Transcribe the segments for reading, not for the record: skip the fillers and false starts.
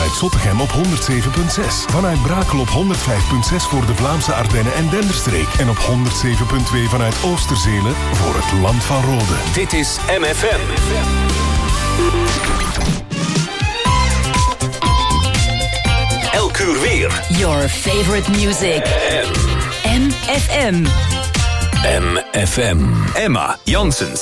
vanuit Zottegem op 107.6. Vanuit Brakel op 105.6 voor de Vlaamse Ardennen en Denderstreek. En op 107.2 vanuit Oosterzelen voor het Land van Rode. Dit is MFM. Elk uur weer. Your favorite music. MFM. MFM. Emma Janssens.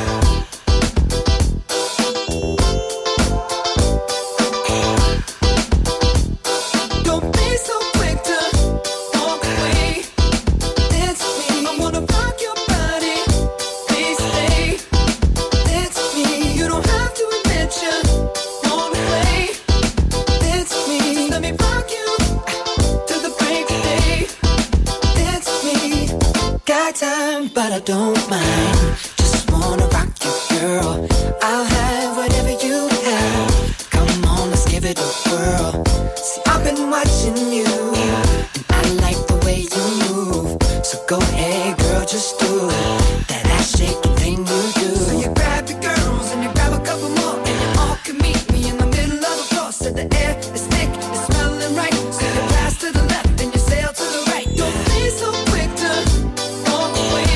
But I don't mind. Just wanna rock you, girl. I'll have whatever you have. Come on, let's give it a whirl. See, I've been watching you, and I like the way you move. So go ahead, girl, just do that ass shaking thing you do. So you grab your girls and you grab a couple more, and you all can meet me in the middle of the floor. So the air is thick, it's smelling right. So you pass to the left and you sail to the right. Don't be so quick to walk away.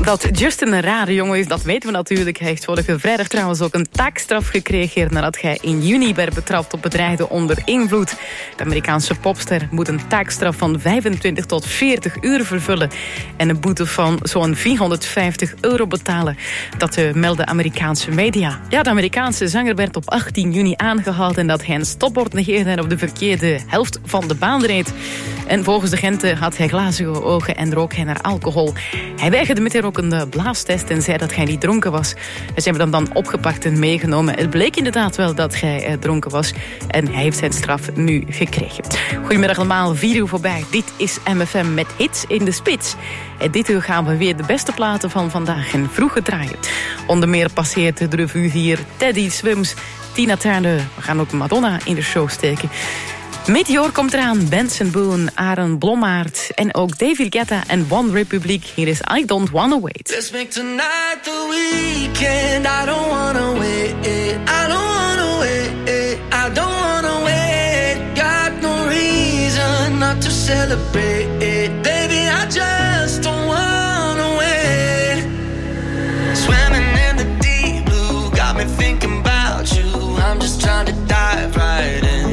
Dat Justin een rare jongen is, dat weten we natuurlijk. Hij heeft vorige vrijdag trouwens ook een taakstraf gekregen nadat hij in juni werd betrapt op bedreigde onder invloed. De Amerikaanse popster moet een taakstraf van 25 tot 40 uur vervullen en een boete van zo'n €450 betalen. Dat melden Amerikaanse media. Ja, de Amerikaanse zanger werd op 18 juni aangehaald en dat hij een stopbord negeerde en op de verkeerde helft van de baan reed. En volgens de agenten had hij glazige ogen en rook hij naar alcohol. Hij weigerde meteen ook een blaastest en zei dat hij niet dronken was. Ze hebben hem dan opgepakt en meegenomen. Het bleek inderdaad wel dat hij dronken was. En hij heeft zijn straf nu gekregen. Goedemiddag allemaal, 4 uur voorbij. Dit is MFM met hits in de spits. En dit uur gaan we weer de beste platen van vandaag en vroeger draaien. Onder meer passeert de revue hier Teddy Swims, Tina Turner. We gaan ook Madonna in de show steken. Meteor komt eraan, Benson Boone, Aaron Blommaert en ook David Guetta en One Republic. Hier is I Don't Wanna Wait. Let's make tonight the weekend. I don't wanna wait. I don't wanna wait. I don't wanna wait. Got no reason not to celebrate. Baby, I just don't wanna wait. Swimming in the deep blue, got me thinking about you. I'm just trying to dive right in.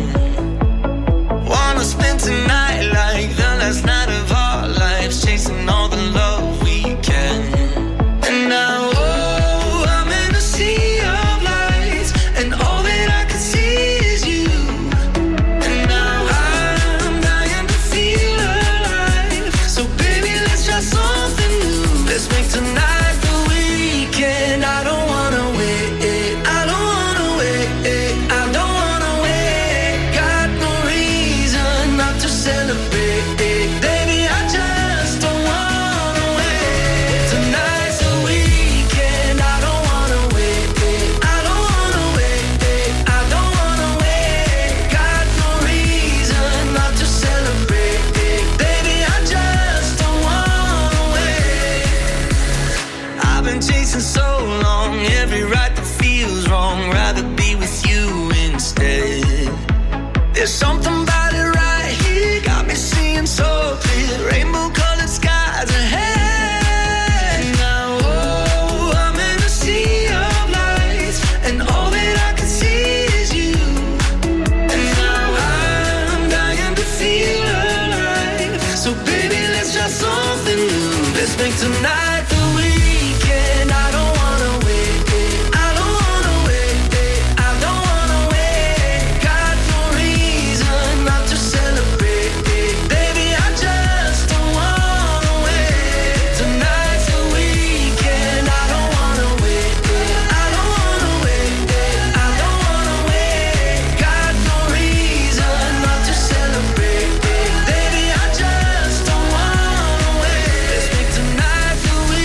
Wanna spend tonight like the last night of our lives, chasing all the love we can. And now, oh, I'm in a sea of lights, and all that I can see is you. And now I'm dying to feel alive. So baby, let's try something new. Let's make tonight the weekend. I don't wanna wait. I don't wanna wait. I don't wanna wait. Got no reason not to celebrate. Baby, I just don't wanna wait. Tonight's the weekend. I don't wanna wait. I don't wanna wait. I don't wanna wait. Got no reason not to celebrate. Baby, I just don't wanna wait. I've been chasing so long, every right that feels wrong. Rather be with you instead. There's something about it right here, got me seeing so clear. Rainbow-colored skies ahead. Now, oh, I'm in a sea of lights, and all that I can see is you. And now I'm dying to feel alive. So baby, let's try something new. Let's make tonight the weekend. I don't wanna wait. I don't wanna wait. I don't wanna wait. Got no reason not to celebrate. Baby, I just don't wanna wait. Tonight's the weekend. I don't wanna wait. I don't wanna wait. I don't wanna wait. Got no reason not to celebrate. Baby, I just don't wanna wait. Let's make tonight the weekend.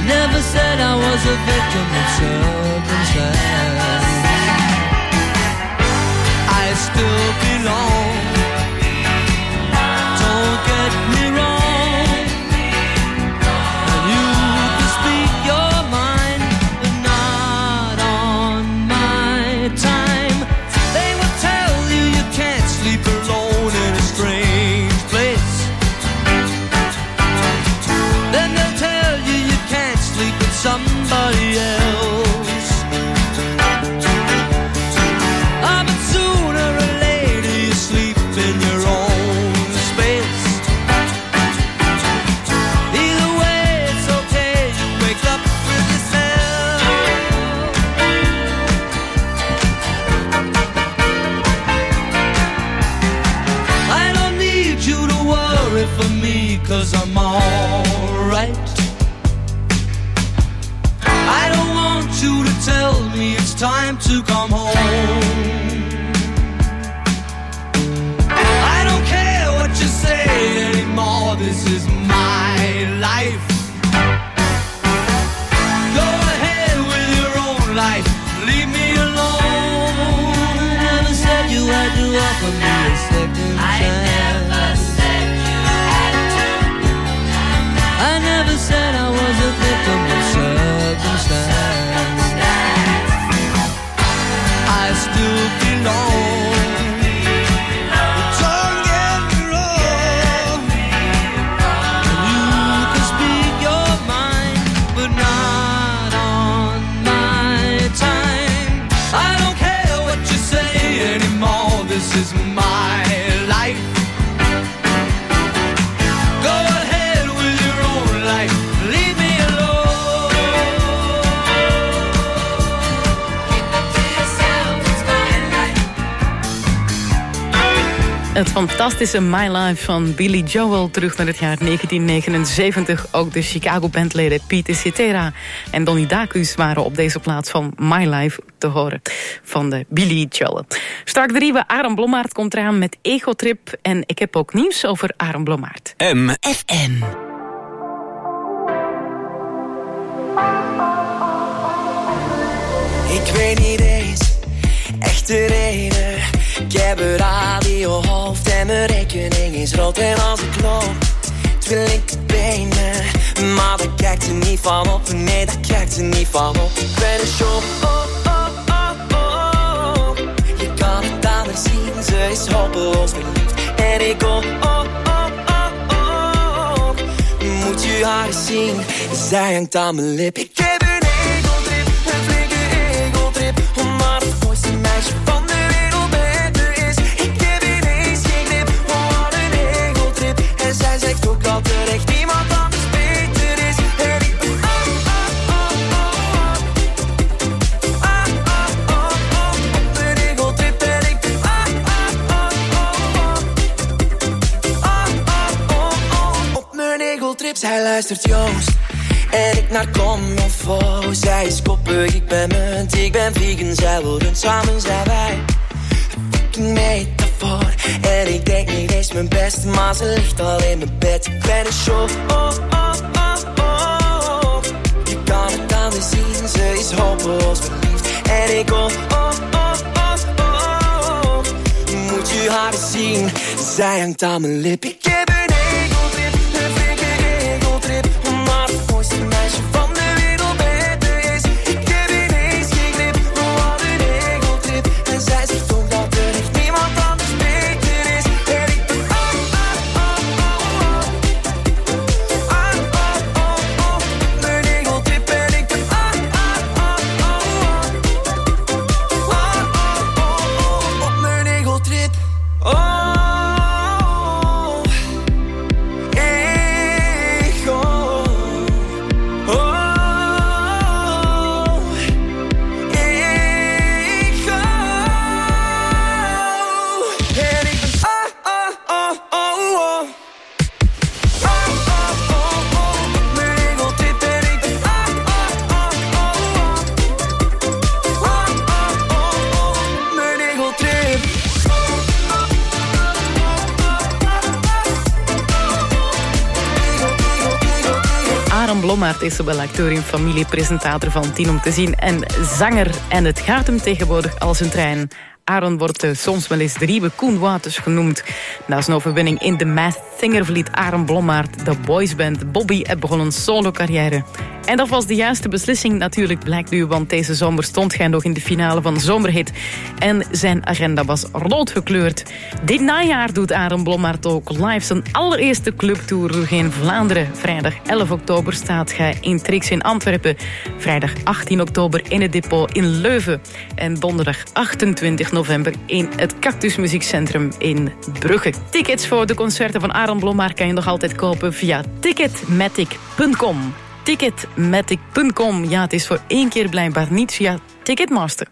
never said I was a victim of circumstance. I still belong. Don't get me wrong. And you can speak your mind, but not on my time. They will tell you you can't sleep alone in a strange place. Then they'll tell you you can't sleep with somebody else. Ah, but sooner or later you sleep in your own space. Either way it's okay, you wake up with yourself. I don't need you to worry for me, 'cause I'm alright. I don't want you to tell me it's time to come home. I don't care what you say anymore, this is my life. Go ahead with your own life, leave me alone. I never said you had to offer me a second chance. I never said I was a victim of circumstance. I still belong. Don't get me wrong. You can speak your mind, but not on my time. I don't care what you say anymore, this is my life. Go ahead with your own life, leave me alone. Keep it to yourself, it's my life. Het fantastische My Life van Billy Joel, terug naar het jaar 1979. Ook de Chicago-bandleden Pete Cetera en Donnie Dacus waren op deze plaats van My Life te horen van de Billy Joel. Straks 3, Aaron Blommaert komt eraan met Egotrip. En ik heb ook nieuws over Aaron Blommaert. FM. Ik weet niet eens echt de reden. Ik heb een radiohoofd en mijn rekening is rood. En als ik loop, twee linkerbenen. Maar dat kijkt er niet van op, nee, dat kijkt er niet van op. Ik ben een show, je kan het aan haar zien, ze is hopeloos verliefd. En ik moet je haar eens zien, zij hangt aan mijn lip. Ik heb een egotrip, een flinke egotrip, omdat het mooiste meisje van de wereld met me is. Ik heb ineens geen grip, wat een egotrip. En zij zegt ook dat er echt niemand anders beter is. En ik ben op mijn egotrip. En ik ben op mijn egotrip. Zij luistert Joost en ik naar Commonfo. Zij is koppig, ik ben munt, ik ben vegan. Zij wil rund, samen zijn wij een metafoor. En ik denk niet eens mijn best, maar ze ligt al in mijn bed. Ik ben een show, je kan het aan haar zien, ze is hopeloos verliefd. En ik moet je haar eens zien, zij hangt aan mijn lip. Ik heb een egotrip, een flinke egotrip, omdat het mooiste meisje van de wereld met me is. Ik heb ineens geen grip, wat een egotrip. En zij zegt ook dat er echt niemand anders beter is. En ik ben mijn egotrip. En ik ben op mijn egotrip. Aaron Blommaert is zowel acteur in familie, presentator van 10 om te zien en zanger. En het gaat hem tegenwoordig als een trein. Aaron wordt soms wel eens de Riebe Koen Wouters genoemd. Na zijn overwinning in The Masked Singer verliet Aaron Blommaert de boysband Bobby en begon een solo-carrière. En dat was de juiste beslissing natuurlijk, blijkt nu, want deze zomer stond hij nog in de finale van de Zomerhit. En zijn agenda was rood gekleurd. Dit najaar doet Aaron Blommaert ook live zijn allereerste clubtour in Vlaanderen. Vrijdag 11 oktober staat hij in Trix in Antwerpen. Vrijdag 18 oktober in het Depot in Leuven. En donderdag 28 november in het Cactus Muziekcentrum in Brugge. Tickets voor de concerten van Aaron Blommaert kan je nog altijd kopen via ticketmatic.com. Ticketmatic.com. Ja, het is voor 1 keer blijkbaar niet via Ticketmaster.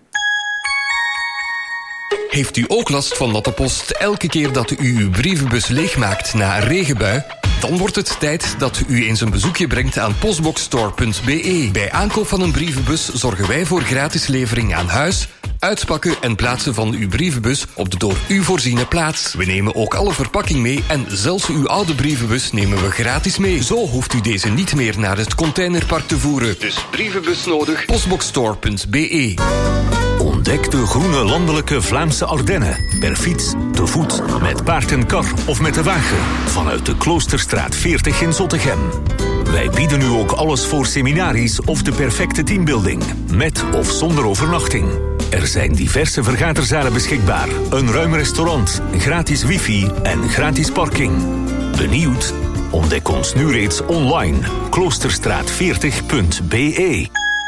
Heeft u ook last van natte post elke keer dat u uw brievenbus leegmaakt na een regenbui? Dan wordt het tijd dat u eens een bezoekje brengt aan postboxstore.be. Bij aankoop van een brievenbus zorgen wij voor gratis levering aan huis, uitpakken en plaatsen van uw brievenbus op de door u voorziene plaats. We nemen ook alle verpakking mee en zelfs uw oude brievenbus nemen we gratis mee. Zo hoeft u deze niet meer naar het containerpark te voeren. Dus brievenbus nodig, postboxstore.be. Ontdek de groene landelijke Vlaamse Ardennen. Per fiets, te voet, met paard en kar of met de wagen. Vanuit de Kloosterstraat 40 in Zottegem. Wij bieden nu ook alles voor seminaries of de perfecte teambuilding. Met of zonder overnachting. Er zijn diverse vergaderzalen beschikbaar. Een ruim restaurant, gratis wifi en gratis parking. Benieuwd? Ontdek ons nu reeds online. Kloosterstraat40.be.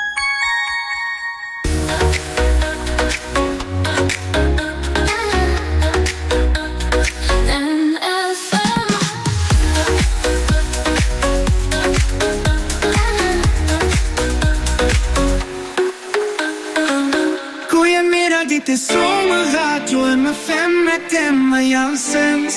Dit is Zomerradio MFM met Emma Janssens.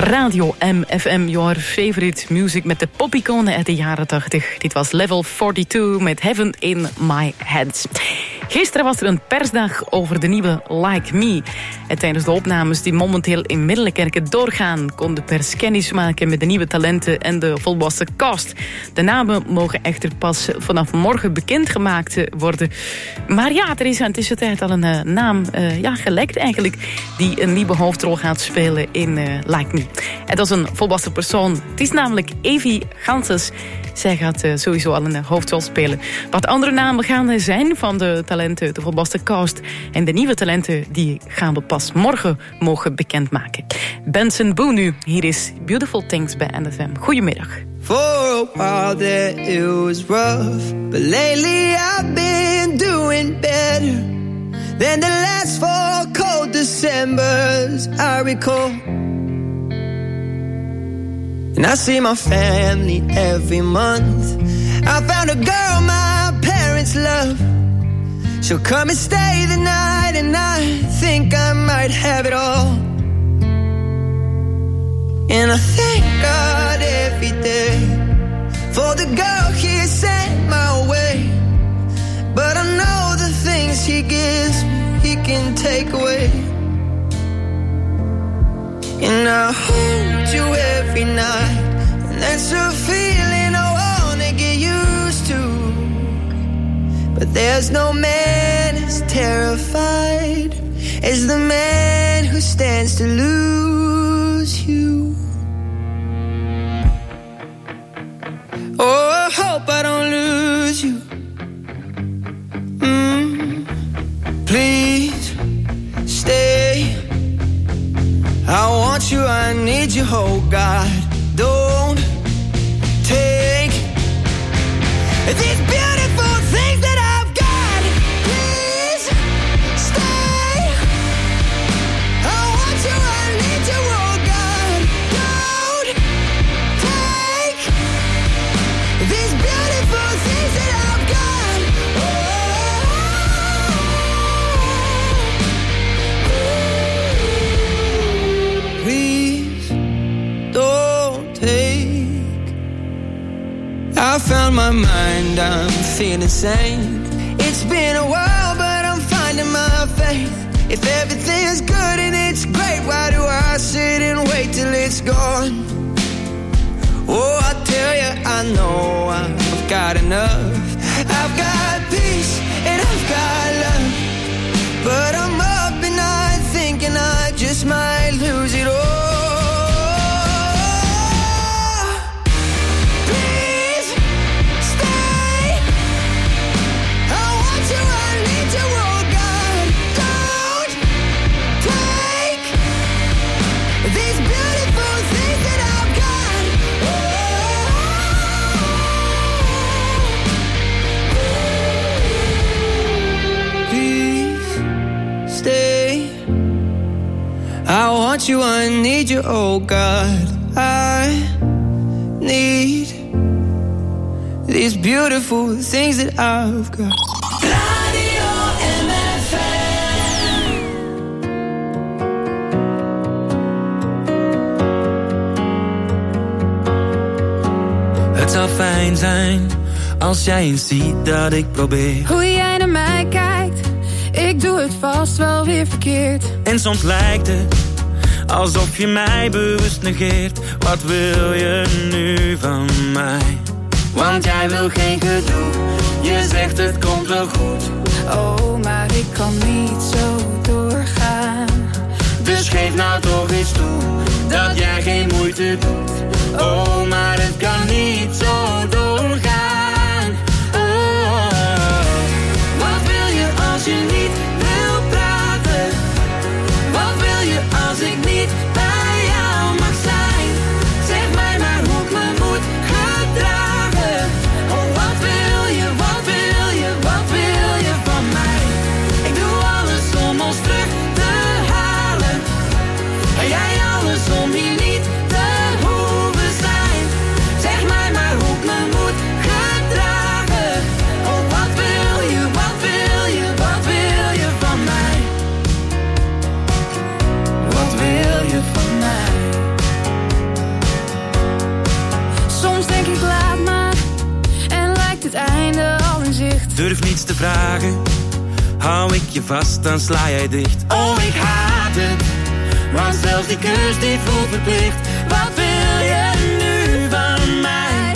Radio MFM, your favorite music met de popiconen uit de jaren 80. Dit was Level 42 met Heaven in My Hands. Gisteren was er een persdag over de nieuwe Like Me. En tijdens de opnames die momenteel in Middelkerken doorgaan, kon de pers kennis maken met de nieuwe talenten en de volwassen cast. De namen mogen echter pas vanaf morgen bekendgemaakt worden. Maar ja, er is in tussentijd al een naam gelekt eigenlijk, die een nieuwe hoofdrol gaat spelen in Like Me. En dat is een volwassen persoon. Het is namelijk Evie Ganses. Zij gaat sowieso al een hoofdrol spelen. Wat andere namen gaan zijn van de talenten, de volwassen cast. En de nieuwe talenten, die gaan we pas morgen mogen bekendmaken. Benson Boone nu. Hier is Beautiful Things bij NFM. Goedemiddag. For a while there it was rough, but lately I've been doing better than the last 4 cold Decembers I recall. And I see my family every month. I found a girl my parents love. She'll come and stay the night, and I think I might have it all. And I thank God every day for the girl He sent my way. But I know the things He gives me, He can take away. And I hold you every night, and that's a feeling I wanna get used to. But there's no man as terrified as the man who stands to lose you. Oh, I hope I don't lose you. Please stay. I want you, I need you, oh God. Don't take these beautiful things that I've got. Please stay. I want you, I need you, oh God. Don't take these beautiful things that I've got. Please don't take. I found my mind, I'm feeling sane. It's been a while, but I'm finding my faith. If everything's good and it's great, why do I sit and wait till it's gone? Oh, I tell you, I know I've got enough. I've got peace and I've got love, but I'm up and I'm thinking I just might lose it all. Please stay. I want you, I need you, oh God. Don't take these beautiful things that I've got. Please stay. I want you, I need you, oh God. I need these beautiful things that I've got. Radio MFM. Het zou fijn zijn als jij eens ziet dat ik probeer. Hoe jij naar mij kijkt, ik doe het vast wel weer verkeerd. En soms lijkt het alsof je mij bewust negeert. Wat wil je nu van mij? Want jij wil geen gedoe. Je zegt het komt wel goed. Oh, maar ik kan niet zo doorgaan. Dus geef nou toch eens toe dat jij geen moeite doet. Oh, maar het kan niet zo doorgaan. Oh, wat wil je als je niet wil praten? Wat wil je als ik niet bij jou mag zijn? Zeg mij maar hoe ik me moet gedragen. Oh, wat wil je, wat wil je, wat wil je van mij? Ik doe alles om ons terug te halen. En jij alles om hier niet te hoeven zijn. Zeg maar Durf niets te vragen, hou ik je vast, dan sla jij dicht. Oh, ik haat het, want zelfs die kus die voelt verplicht. Wat wil je nu van mij?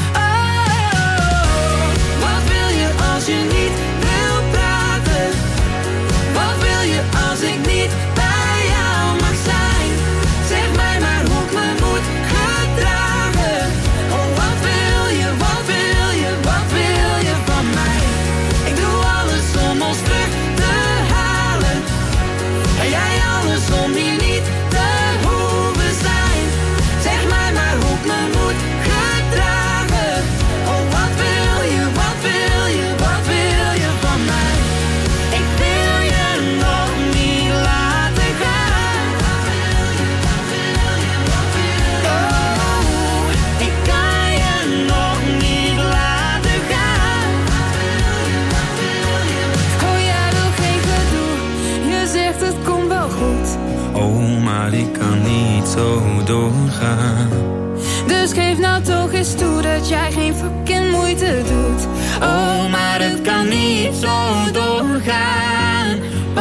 Oh, wat wil je als je niet wil praten? Wat wil je als ik niet bij jou mag zijn? Zeg mij maar hoe ik me moet gedragen. Oh, wat wil je, wat wil je, wat wil je van mij? Ik doe alles om ons terug te halen. En jij alles om hier niet te hoeven zijn. Zeg mij maar hoe ik me moet gedragen. Oh, wat wil je, wat wil je, wat wil je van mij? Ik wil je nog niet laten gaan. Oh, ik kan je nog niet laten gaan. Oh, jij wil geen gedoe. Je zegt het komt wel goed. Oh, maar ik kan niet zo doorgaan. Dus geef nou toch eens toe dat jij geen fucking moeite doet. Oh, maar het kan niet zo doorgaan.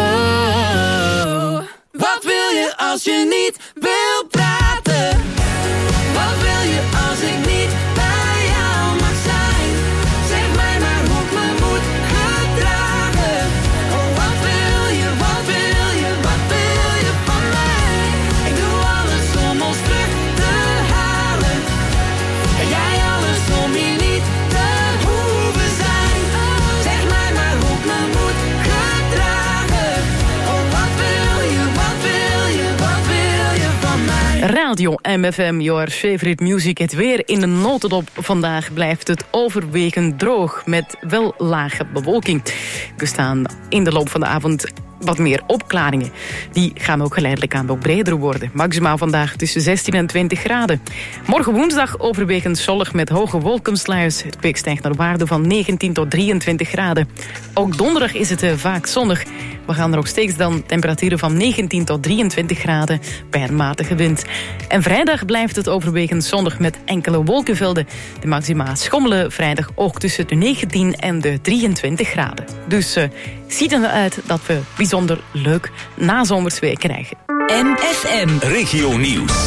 Oh, wat wil je als je niet wil praten? Wat wil je als ik niet bij jou mag zijn? Zeg mij maar hoe ik me moet gedragen. Oh, wat wil je, wat wil je, wat wil je van mij? Ik doe alles om ons terug te halen. En jij alles om hier niet te hoeven zijn. Zeg mij maar hoe ik me moet gedragen. Oh, wat wil je, wat wil je, wat wil je van mij? Radio MFM, your favorite music. Het weer in de notendop. Vandaag blijft het overwegend droog met wel lage bewolking. Er staan in de loop van de avond wat meer opklaringen. Die gaan ook geleidelijk aan ook breder worden. Maximaal vandaag tussen 16 en 20 graden. Morgen woensdag overwegend zonnig met hoge wolkensluiers. Het piek stijgt naar waarde van 19 tot 23 graden. Ook donderdag is het vaak zonnig. We gaan er ook steeds dan temperaturen van 19 tot 23 graden bij een matige wind. En vrijdag blijft het overwegend zonnig met enkele wolkenvelden. De maxima schommelen vrijdag ook tussen de 19 en de 23 graden. Dus ziet eruit dat we bijzonder leuk nazomersweer krijgen. MFM. Regio Nieuws.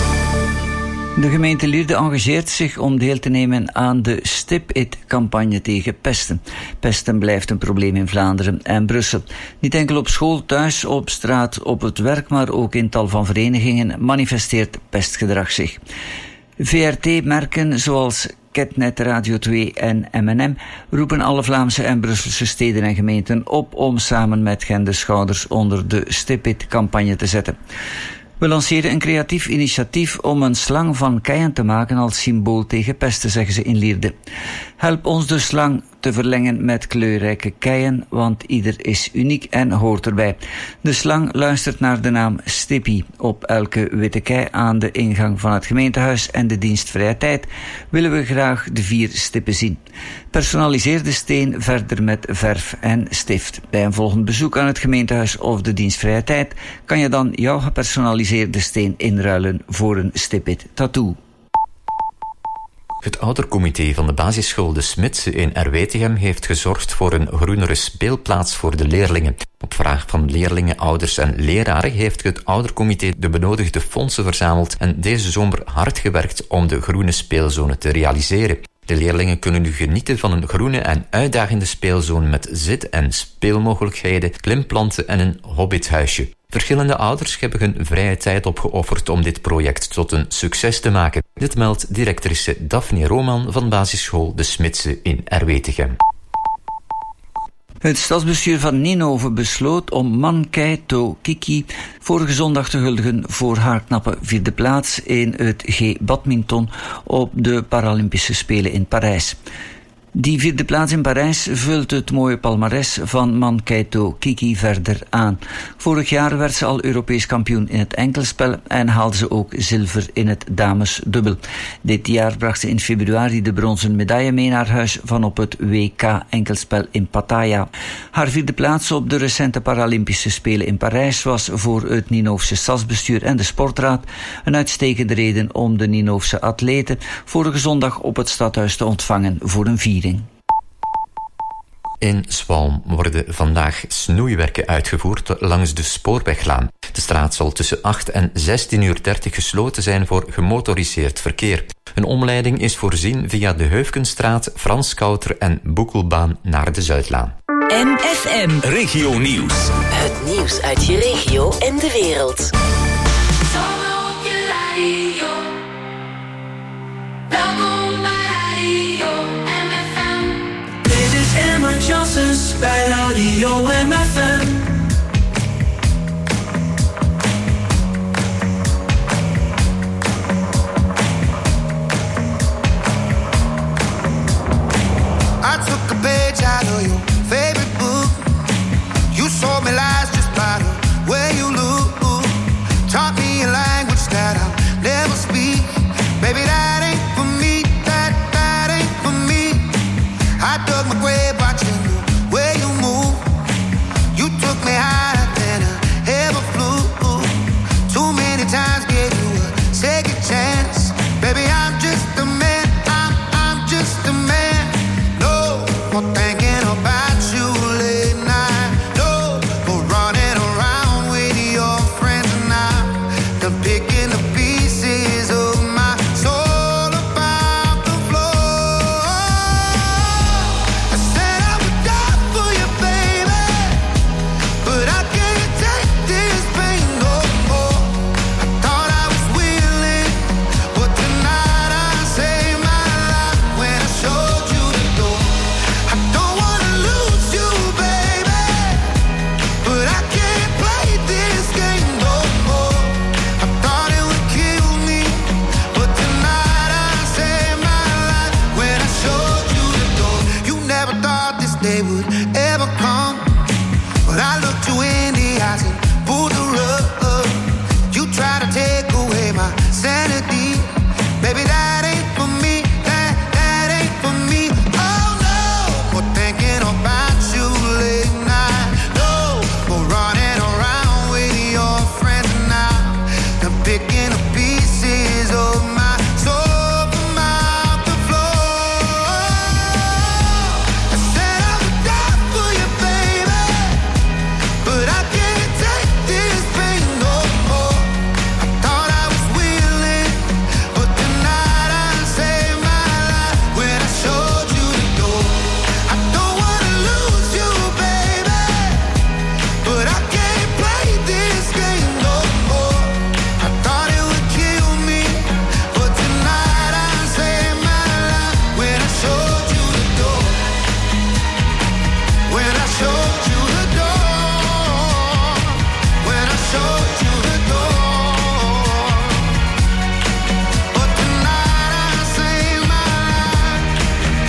De gemeente Lierde engageert zich om deel te nemen aan de Stip It-campagne tegen pesten. Pesten blijft een probleem in Vlaanderen en Brussel. Niet enkel op school, thuis, op straat, op het werk, maar ook in tal van verenigingen manifesteert pestgedrag zich. VRT-merken zoals Ketnet, Radio 2 en M&M roepen alle Vlaamse en Brusselse steden en gemeenten op om samen met Gent de schouders onder de Stip It-campagne te zetten. We lanceren een creatief initiatief om een slang van keien te maken als symbool tegen pesten, zeggen ze in Lierde. Help ons de slang te verlengen met kleurrijke keien, want ieder is uniek en hoort erbij. De slang luistert naar de naam Stippie. Op elke witte kei aan de ingang van het gemeentehuis en de dienst Vrije Tijd willen we graag de 4 stippen zien. Personaliseer de steen verder met verf en stift. Bij een volgend bezoek aan het gemeentehuis of de dienst Vrije Tijd kan je dan jouw gepersonaliseerde steen inruilen voor een Stip-It tattoo. Het oudercomité van de basisschool De Smitse in Erwetegem heeft gezorgd voor een groenere speelplaats voor de leerlingen. Op vraag van leerlingen, ouders en leraren heeft het oudercomité de benodigde fondsen verzameld en deze zomer hard gewerkt om de groene speelzone te realiseren. De leerlingen kunnen nu genieten van een groene en uitdagende speelzone met zit- en speelmogelijkheden, klimplanten en een hobbithuisje. Verschillende ouders hebben hun vrije tijd opgeofferd om dit project tot een succes te maken. Dit meldt directrice Daphne Roman van basisschool De Smitse in Erwetegem. Het stadsbestuur van Ninove besloot om Mankaito Kiki vorige zondag te huldigen voor haar knappe 4e plaats in het G-badminton op de Paralympische Spelen in Parijs. Die 4e plaats in Parijs vult het mooie palmares van Mankaito Kiki verder aan. Vorig jaar werd ze al Europees kampioen in het enkelspel en haalde ze ook zilver in het damesdubbel. Dit jaar bracht ze in februari de bronzen medaille mee naar huis van op het WK enkelspel in Pattaya. Haar 4e plaats op de recente Paralympische Spelen in Parijs was voor het Ninovse stadsbestuur en de sportraad een uitstekende reden om de Ninovse atleten vorige zondag op het stadhuis te ontvangen voor een viering. In Zwalm worden vandaag snoeiwerken uitgevoerd langs de Spoorweglaan. De straat zal tussen 8 en 16:30 gesloten zijn voor gemotoriseerd verkeer. Een omleiding is voorzien via de Heufkenstraat, Frans Kouter en Boekelbaan naar de Zuidlaan. MFM. Regio Nieuws. Het nieuws uit je regio en de wereld. Dit is Emma Johnsons bij Radio MFM. I took a page out of your favorite book. You sold me lies just by the way you look. Taught me a language that I'll never speak. Baby, that ain't for me, that ain't for me. I dug my grave watching the way you move. You took me higher than I ever flew. Too many times gave you a second chance. Baby, I'm just a man, I'm just a man. No more thinking about you late night. No more running around with your friends and I'm picking the pieces of my soul about the floor. I said I would die for you, baby, but I can't take this pain no more. I thought I was willing, but tonight I saved my life when I showed you the door. I don't wanna lose you, baby, but I can't play this game no more. I thought it would kill me, but tonight I saved my life when I showed you the door. You never thought this day would ever come, but I looked you in the eyes and pulled the rug. You try to take away my sanity. Baby, that ain't for me, that ain't for me. Oh no, more thinking about you late night. No, more running around with your friends now. I'm picking up pieces of my soul from out the floor. I said I would die for you, baby, but I can't take this pain no more. I thought I was willing, but tonight I saved my life when I showed you the door. I don't wanna lose you, baby, but I can't play this game no more. I thought it would kill me, but tonight I saved my life when I showed you the door. When I showed you the door. When I showed you the door. But tonight I saved my life.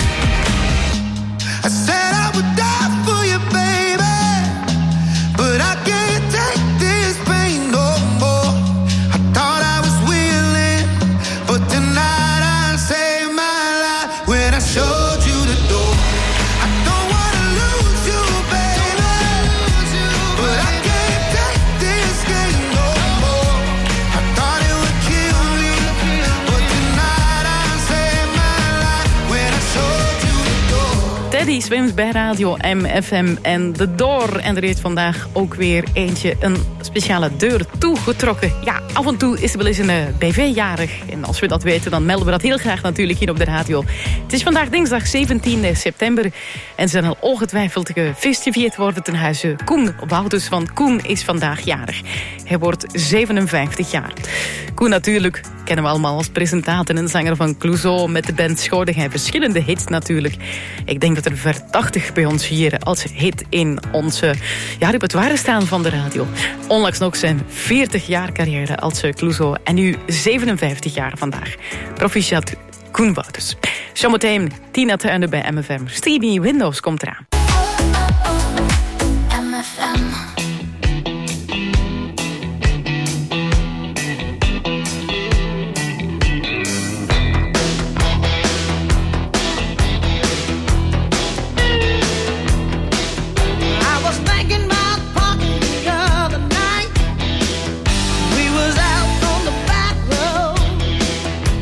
I said I would die for you, baby, but I can't take this pain no more. I thought I was willing, but tonight I saved my life when I showed you the door. I don't wanna lose you, baby, but I can't take this game no more. I thought it would kill me, but tonight I saved my life when I showed you the door. Teddy Swims bij Radio MFM en de Door. En er heeft vandaag ook weer eentje een speciale deur toegetrokken. Ja, af en toe is er wel eens een BV jarig. En als we dat weten, dan melden we dat heel graag natuurlijk hier op de radio. Het is vandaag dinsdag 17 september. En ze zal ongetwijfeld gefestiveerd worden ten huize Koen Wouters. Want Koen is vandaag jarig. Hij wordt 57 jaar. Koen natuurlijk kennen we allemaal als presentator en zanger van Clouseau. Met de band schoorde hij verschillende hits natuurlijk. Ik denk dat er 80 bij ons hier als hit in onze repertoire staan van de radio. Onlangs nog zijn 40 jaar carrière als Clouseau. En nu 57 jaar vandaag. Proficiat Koen Wouters. Zometeen Tina Turner bij MFM. Stevie Windows komt eraan. MFM.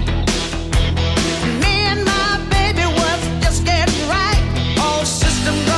System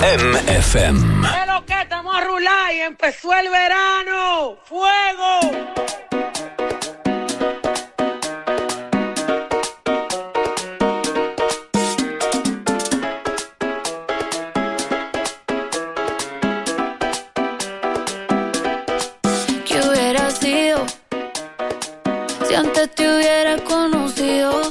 MFM. Pero que estamos a rular y empezó el verano. ¡Fuego! ¿Qué hubiera sido si antes te hubiera conocido?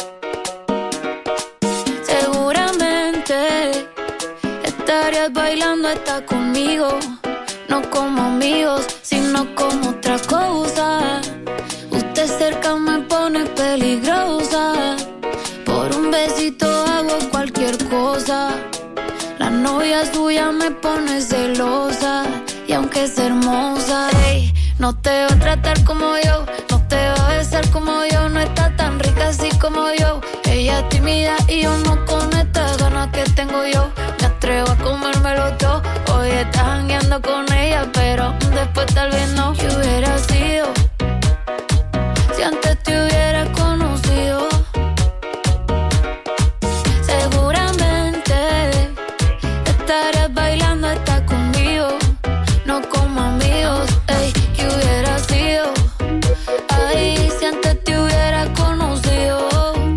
Seguramente estarías bailando hasta conmigo, no como amigos, sino como otra cosa. Usted cerca me pone peligrosa, por un besito hago cualquier cosa. La novia suya me pone celosa, y aunque es hermosa, ey, no te va a tratar como yo, no te va a besar como yo, no está tan rica así como yo. Ella es tímida y yo no con estas ganas que tengo yo. Me atrevo a comérmelo todo. Hoy estás jangueando con ella, pero después tal vez no. ¿Qué hubiera sido si antes te hubiera conocido? Seguramente estarías bailando hasta conmigo, no como amigos. Ey, ¿qué hubiera sido? Ay, si antes te hubiera conocido.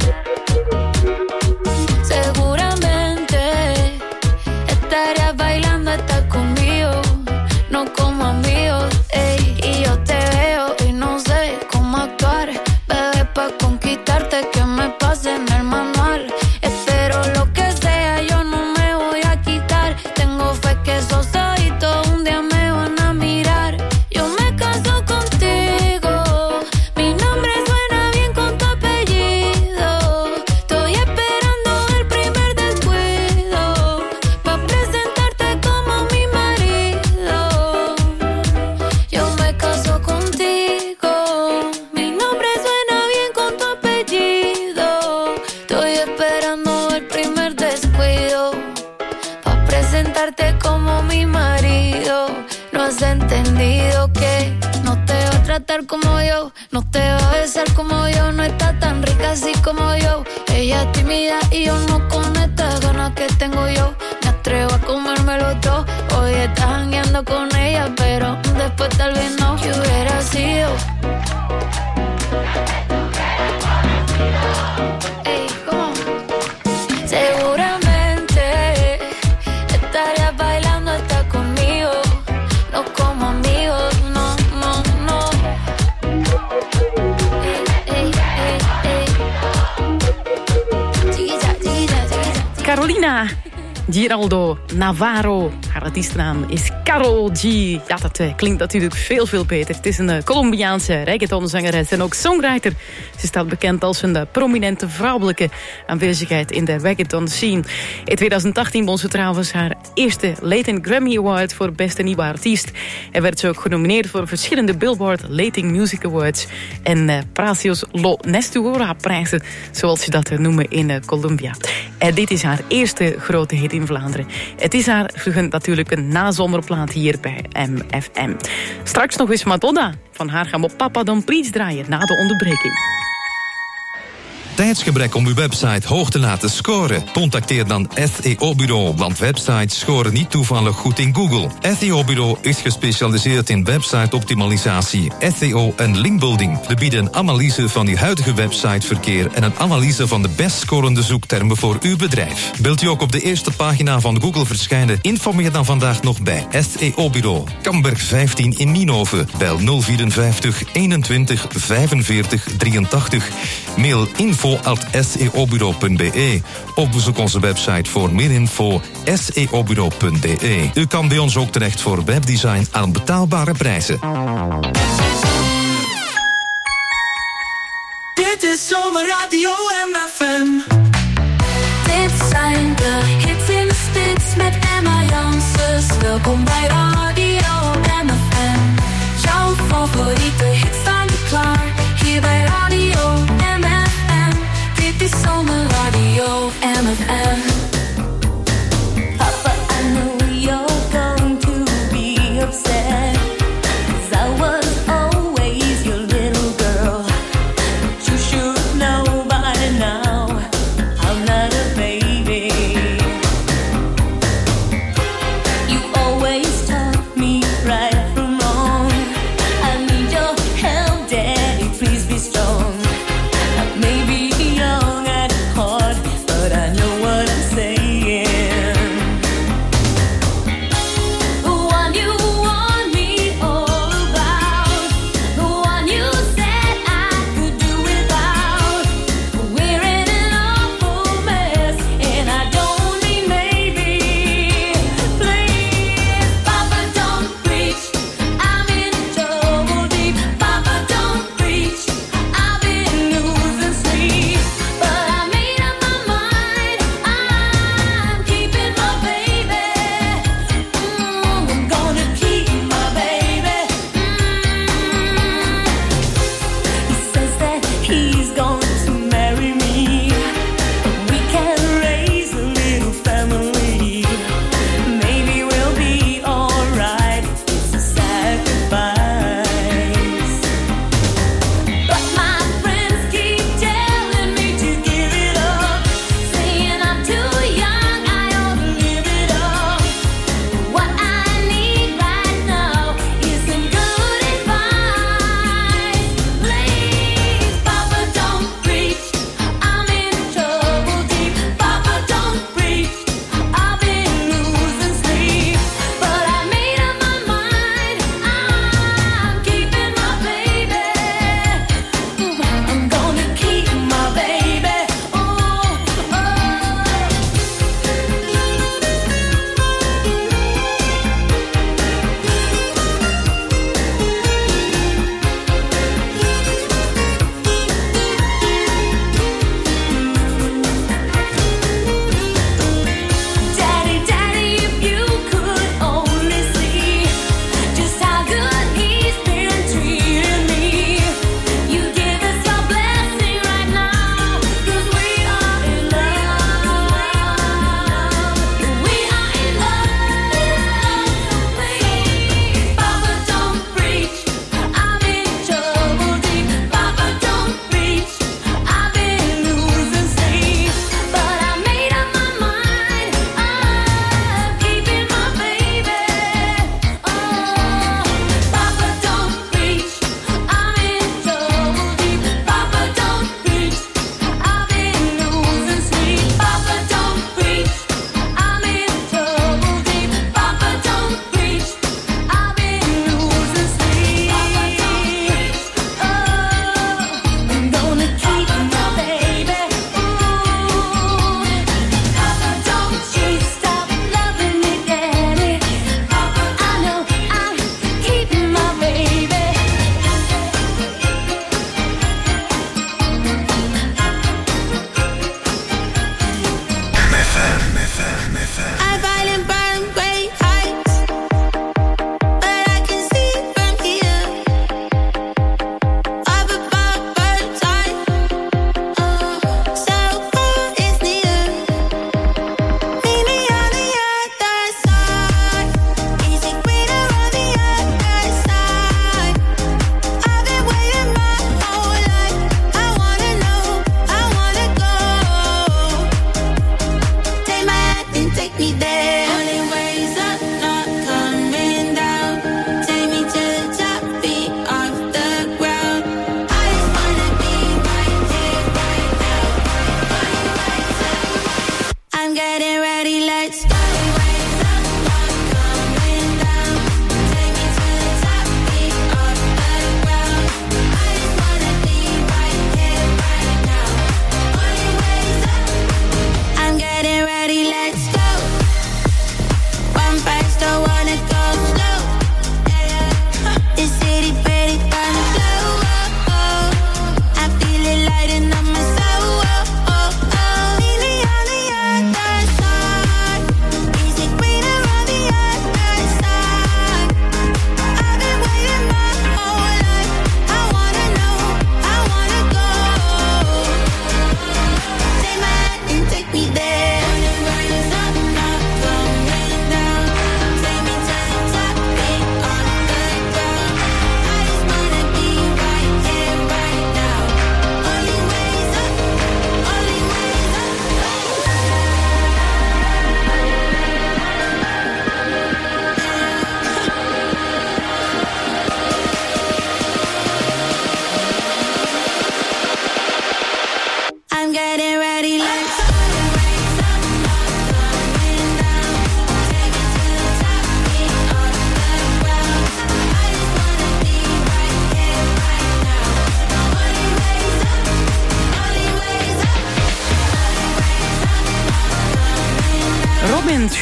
Seguramente estarías bailando hasta conmigo, no como amigos. Ey, y yo te veo y no sé cómo actuar, bebé, pa' conquistarte que me pase en el manual. Espero lo que sea, yo no me voy a quitar. Tengo fe que esos ojitos un día me van a mirar. Yo me caso contigo, mi nombre suena bien con tu apellido. Estoy esperando el primer descuido pa' presentarte como mi marido. Yo me caso contigo, mi nombre suena bien con tu apellido. Estoy esperando el primer descuido pa' presentarte como mi marido. No has entendido que no te va a tratar como yo, no te va a besar como yo, no está tan rica así como yo. Ella es tímida y yo no con estas ganas que tengo yo. Me atrevo a comérmelo todo. Hoy estás jangueando con ella, pero después tal vez no. ¿Qué hubiera sido? Ey, ¿cómo? Seguramente estarías bailando hasta conmigo, no como amigos, no, no, no. Ey, ey, ey, ey. Chiquita, chiquita, chiquita. Carolina Giraldo Navarro. Haar artiestennaam is Karol G. Ja, dat klinkt natuurlijk veel, veel beter. Het is een Colombiaanse reggaetonzangeres en ook songwriter. Ze staat bekend als een prominente vrouwelijke aanwezigheid in de reggaeton scene. In 2018 won ze trouwens haar eerste Latin Grammy Award voor beste nieuwe artiest. En werd ze ook genomineerd voor verschillende Billboard Latin Music Awards en Pracios Lo Nestura prijzen, zoals ze dat noemen in Colombia. En dit is haar eerste grote hit in Vlaanderen. Het is haar natuurlijk een nazomerplaat hier bij MFM. Straks nog eens Madonna. Van haar gaan we Papa Don't Preach draaien na de onderbreking. Tijdsgebrek om uw website hoog te laten scoren? Contacteer dan SEO Bureau, want websites scoren niet toevallig goed in Google. SEO Bureau is gespecialiseerd in website-optimalisatie, SEO en linkbuilding. We bieden een analyse van uw huidige websiteverkeer en een analyse van de best scorende zoektermen voor uw bedrijf. Wilt u ook op de eerste pagina van Google verschijnen? Informeer dan vandaag nog bij SEO Bureau. Kamberg 15 in Nienhoven. Bel 054 21 45 83. Mail info@seobureau.be of bezoek onze website voor meer info seobureau.be. U kan bij ons ook terecht voor webdesign aan betaalbare prijzen. Dit is Zomerradio MFM. Dit zijn de hits in de spits met Emma Janssens. Welkom bij Radio MFM. Jouw favoriete hits staan klaar. Hier bij Radio MFM. Dit is Zomerradio MFM. Papa, I know you're going to be upset. 'Cause I was always your little girl. But you should know by now I'm not a baby.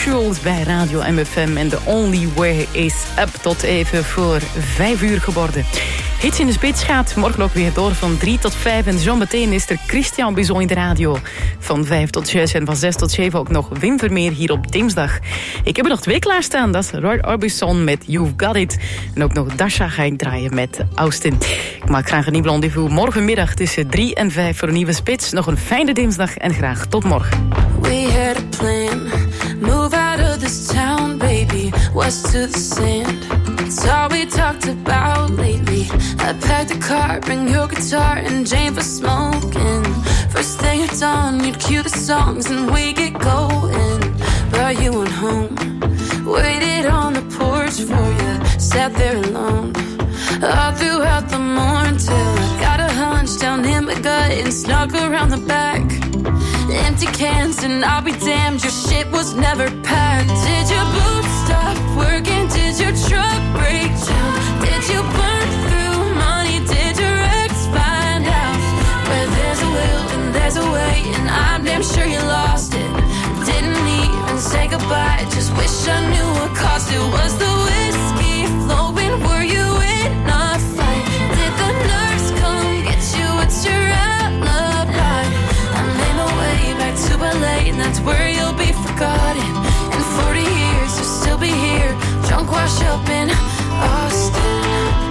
Rituals bij Radio MFM en The Only Way is Up tot even voor 5 uur geworden. Hits in de Spits gaat morgen ook weer door van 3 tot 5. En zometeen is er Christian Buzon in de radio. Van 5 tot 6 en van 6 tot 7 ook nog Wim Vermeer hier op dinsdag. Ik heb er nog 2 klaarstaan. Dat is Roy Orbison met You've Got It. En ook nog Dasha ga ik draaien met Austin. Ik maak graag een nieuw rendezvous morgenmiddag tussen 3 en 5 voor een nieuwe Spits. Nog een fijne dinsdag en graag tot morgen. We had a plan. Move out of this town, baby. West to the sand. It's all we talked about lately. I packed the car, bring your guitar and Jane for smoking. First thing at dawn, you'd cue the songs and we get going. But you went home, waited on the porch for you, sat there alone. All throughout the morning till I got a hunch down in my gut and snuck around the back. Empty cans and I'll be damned, your shit was never packed. Did your boots stop working? Did your truck break down? Did you burn through money? Did your ex find out? Where there's a will and there's a way, and I'm damn sure you lost it. Didn't even say goodbye, just wish I knew what caused it. Was the whiskey flowing? Were you in a fight? Did the nurse come get you? What's your alibi? I made my way back to LA, and that's where you'll be forgotten. In 40 years, you'll still be here, drunk, wash up in Austin.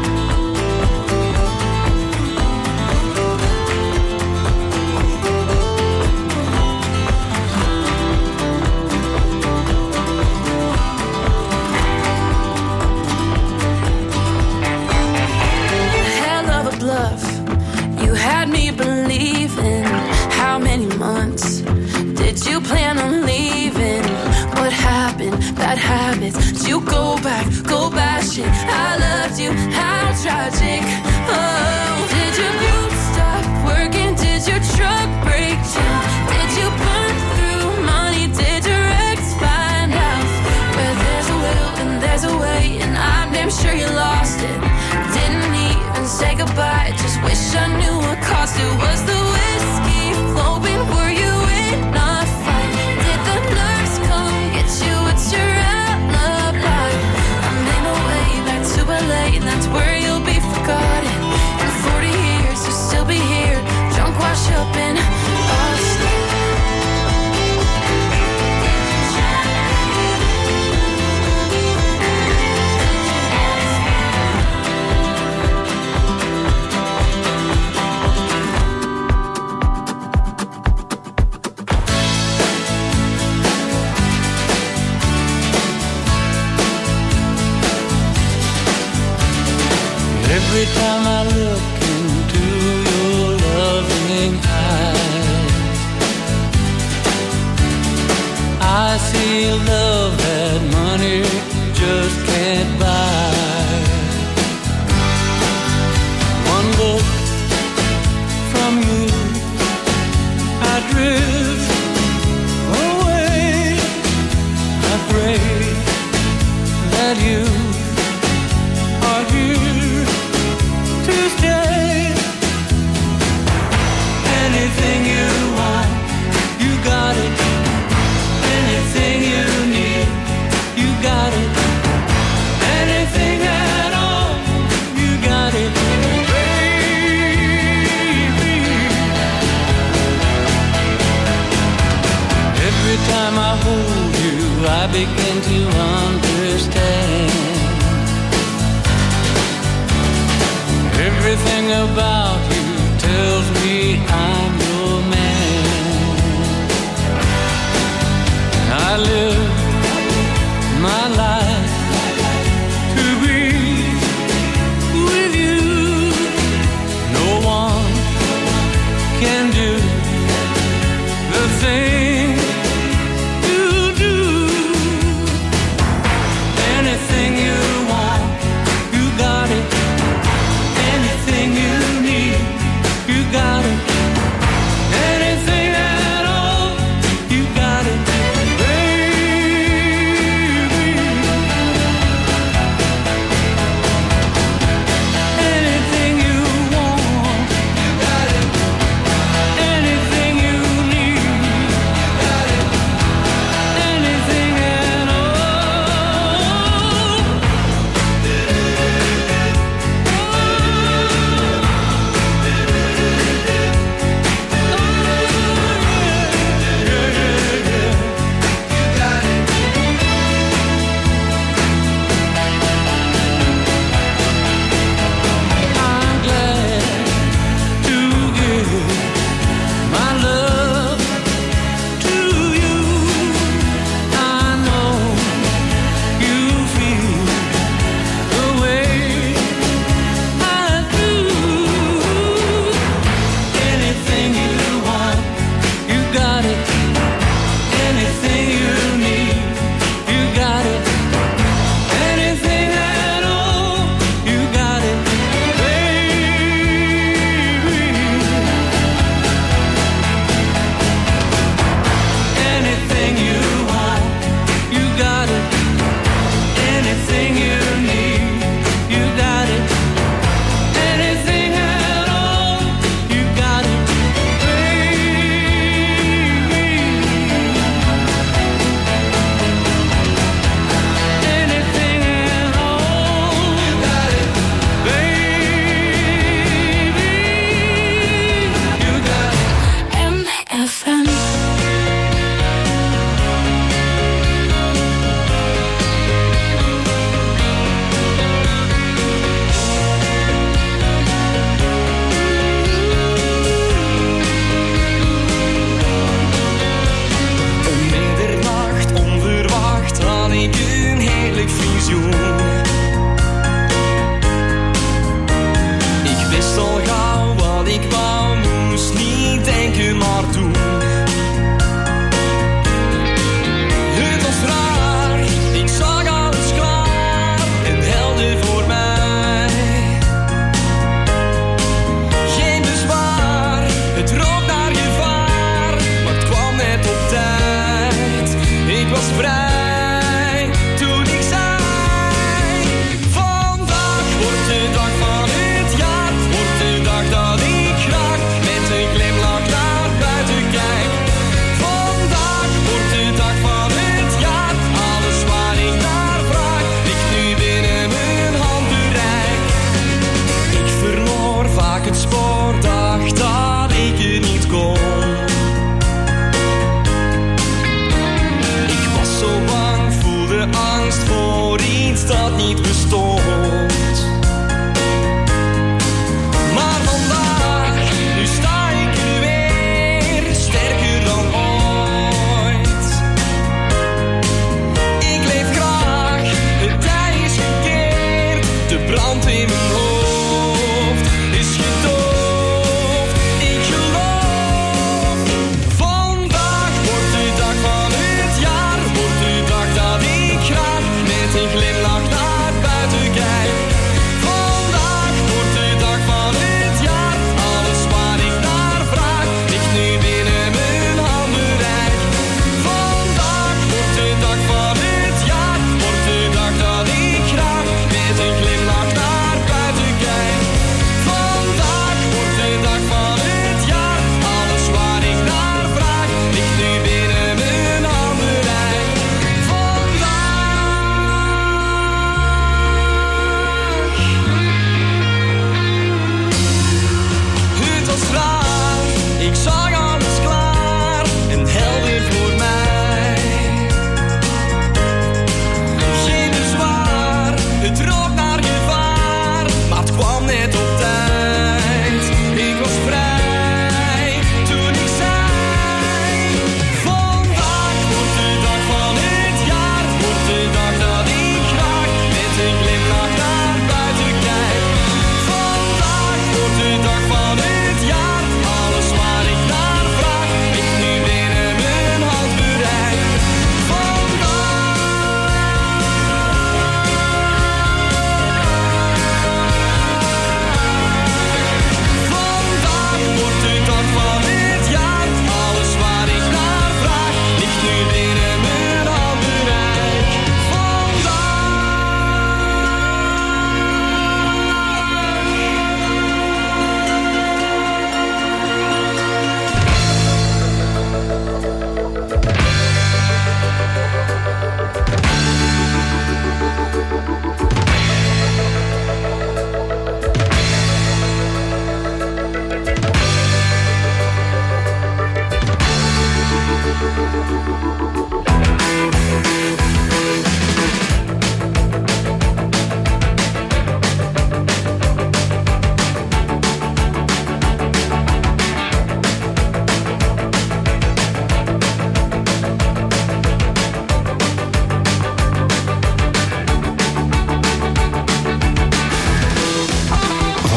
You had me believing. How many months did you plan on leaving? What happened? Bad habits. Did you go back, shit. I loved you, how tragic. Oh, did your boots stop working? Did your truck break down? Did you burn through money? Did your ex find out? Where there's a will and there's a way, and I'm damn sure you lost it. Didn't even say goodbye, just wish I knew what caused it. Was the whiskey flowing? Were you in a fight? Did the nurse come get you? What's your alibi? I made my way back to LA, and that's where you'll be forgotten. In 40 years, you'll still be here, drunk, wash up in Austin. Every time I look into your loving eyes, I see love that money just can't buy. One look from you, I drift away. I pray that you are here to stay. Anything you want, you got it. Anything you need, you got it. Anything at all, you got it, baby. Every time I hold you, I begin to understand. Everything about you tells me I'm your man. I live my life to be with you. No one can do the thing you do. Anything you want, you got it. Anything you need, you got it. Anything at all, you got it, baby. sport